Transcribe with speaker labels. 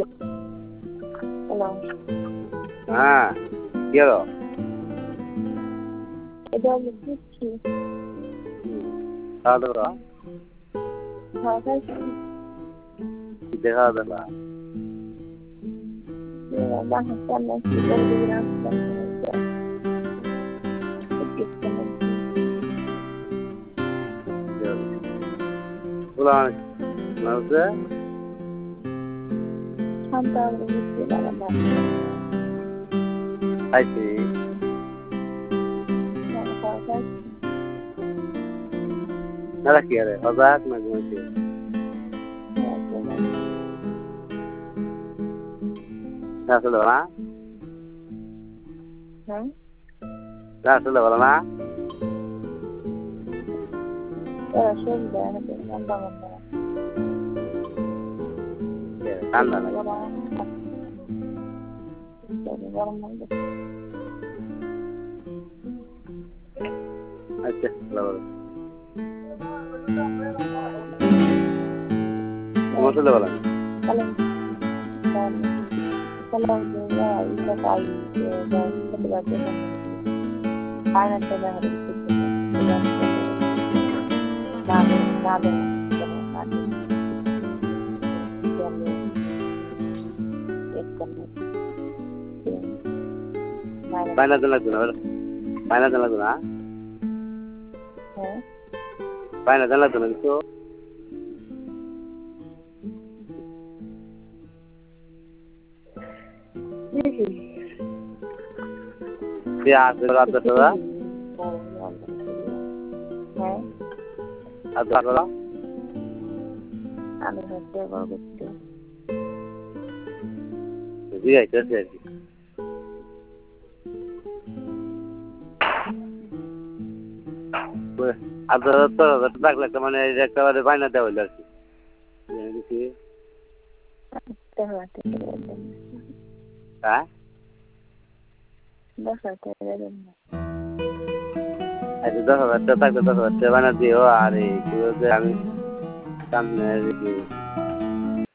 Speaker 1: Hello.
Speaker 2: হ্যাঁ কি হলো?
Speaker 1: এটা আমি দিচ্ছি।
Speaker 2: খাওয়া দাওয়া
Speaker 1: খাওয়া খাইছি।
Speaker 2: দেখা দাওয়া
Speaker 1: বাসার সামনে কি করে দিলাম সন্তান বুঝতে পারলাম না।
Speaker 2: খাইছি
Speaker 1: খাওয়া খাইছি।
Speaker 2: না কি আরে হজাক না ঘুমাইছে আসলে না
Speaker 1: হ্যাঁ
Speaker 2: আসলে বলো না
Speaker 1: সন্ধ্যা হাতে মন্দা মন্দা
Speaker 2: ঠান্ডা লাগে
Speaker 1: গরম মন্দা।
Speaker 2: আচ্ছা ভালো তোমার চলে বলো
Speaker 1: kalau dia bisa kali dan sebagai anak saya harus dan nada
Speaker 2: Paina jalan tu na, paina jalan tu na, paina jalan tu na itu. Dia ada tu na, ada tu na.
Speaker 1: Ada tu bagus tu.
Speaker 2: Dia itu sih. Ada tu, tak lek mana dia kalau ada paina dah boleh sih. Jadi sih. Hah?
Speaker 1: Dah saya dah.
Speaker 2: Ada tu, tak mana dia hari itu dia kami sampai hari itu.